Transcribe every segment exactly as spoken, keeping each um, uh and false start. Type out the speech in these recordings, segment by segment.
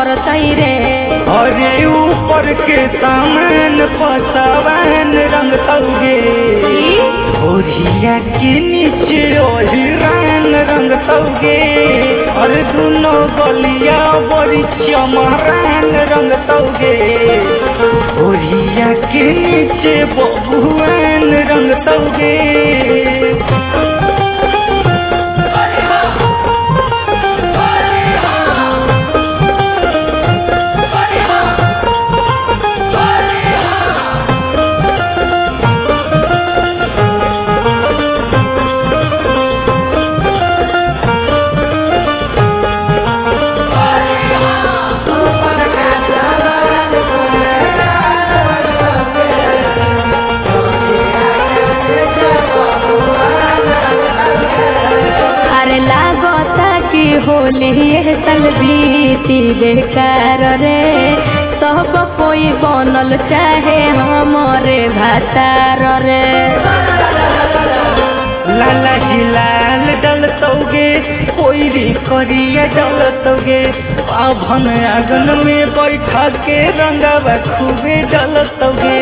बरतई रे। अरे ऊपर के सामान पसावन रंग तौगे, ओढ़िया के नीचे ओहिरान रंग तौगे। अरे दोनों गलिया बड़ी चमरान रंग तौगे, ओढ़िया के नीचे बबुआन रंग तौगे। होली सल बीती बेकार रे, सब कोई बनल चाहे हमारे भातार रे। लाला जी लाल डल तौगे, कोई करिया डल तौगे। पाभन आंगन में बैठा के रंगवा खूबे डल तौगे।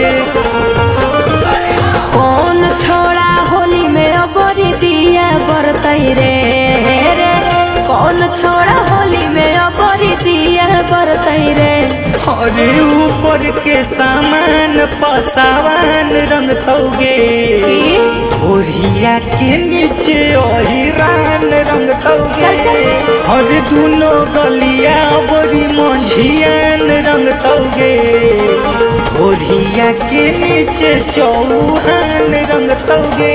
कौन छोड़ा होली में अबरी दिया बरतई रे रे, कौन छोड़ा होली में अबरी दिया बरतई रे। अरे ऊपर के सामान पसावन रंग तौगे, ओढ़िया के नीचे ओहिरान रंग तौगे। अरे दोनों गलिया बड़ी मंझियान रंग तौगे, ओढ़िया के नीचे चौहान रंग तौगे।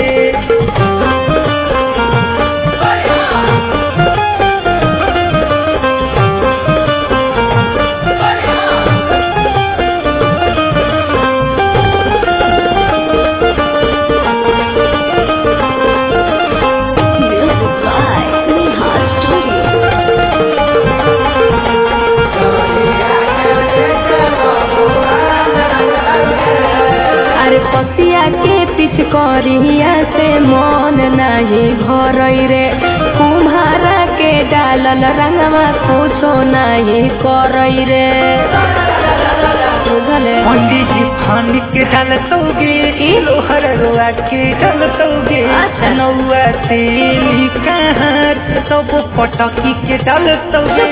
पसिया के पिछ करिया से मन नहीं भरई रे, कुम्हारा के डालल रंगवा कुछो नहीं करई रे। पंडित जी फानी के डाल तौगे, लोहर रुआ के डाल तौगे। नौआ तेली कहार सब पटकी के डाल तौगे।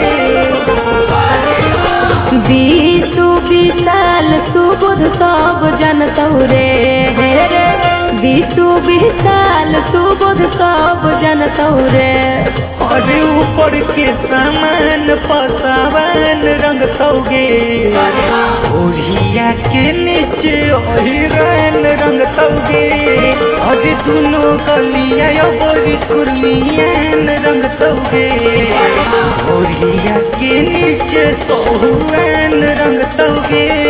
बीसु विशाल सुबुध सब जनतौ रे रे, बीसु विशाल सुबुध सब जनतौ रे। अरे ऊपर के सामान पसावन रंग तौगे, ओढ़िया के नीचे ओहिरान रंग तौगे। अरे दोनों गलिया बड़ी कुर्मियान रंग तौगे, ओढ़िया के नीचे सोहुआन रंग तौगे।